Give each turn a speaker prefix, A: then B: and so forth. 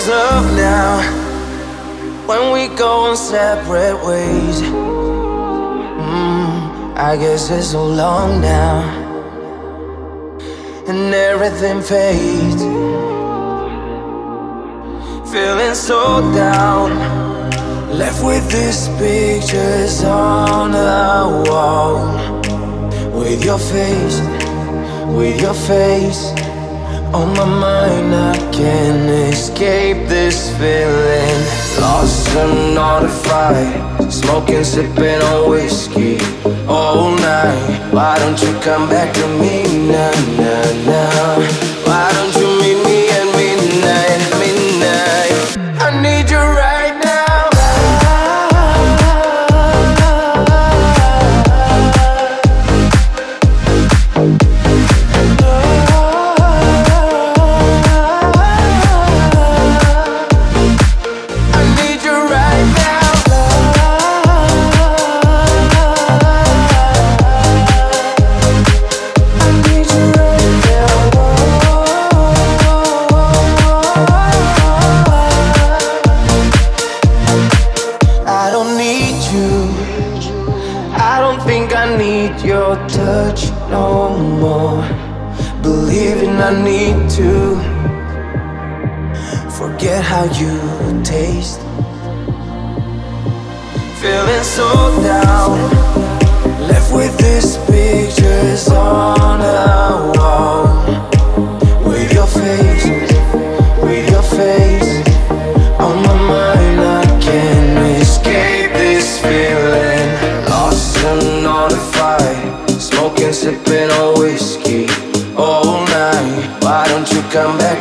A: is love now when we go in separate ways? I guess it's so long now, and everything fades. Feeling so down, left with these pictures on the wall. With your face on my mind, I can't escape this feeling. Lost and notified, smoking, sipping on whiskey all night. Why don't you come back to me now, now, now? Why don't you meet me at midnight, midnight? I need you right now. Your touch no more, believing I need to forget how you taste. Feeling so down, left with these pictures on the wall. With your face on my mind, I can't escape this feeling. Lost and notified, smoking, sipping on whiskey all night. Why don't you come back?